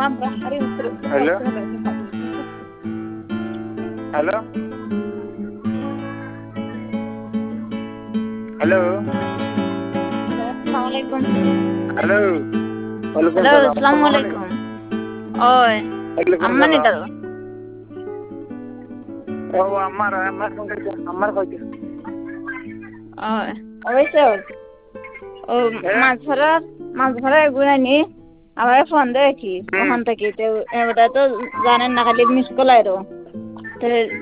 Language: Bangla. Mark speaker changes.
Speaker 1: Hello hello hello
Speaker 2: Assalamualaikum.
Speaker 1: Hello ওয়ালাইকুম
Speaker 2: Halo,
Speaker 1: সালাম আসসালামু আলাইকুম
Speaker 2: Assalamualaikum. Oi,
Speaker 1: ওয়ালাইকুম
Speaker 2: aman
Speaker 1: সালাম
Speaker 2: itu.
Speaker 1: ও আমার ফোন করছে আমার কইছে
Speaker 2: Oi. Oise. Oh, মাছ ধরার গুনানি আমার ফোন দেয় কি ওখান থেকে তো এবারটা তো জানেন না খালি মিস কল আইরো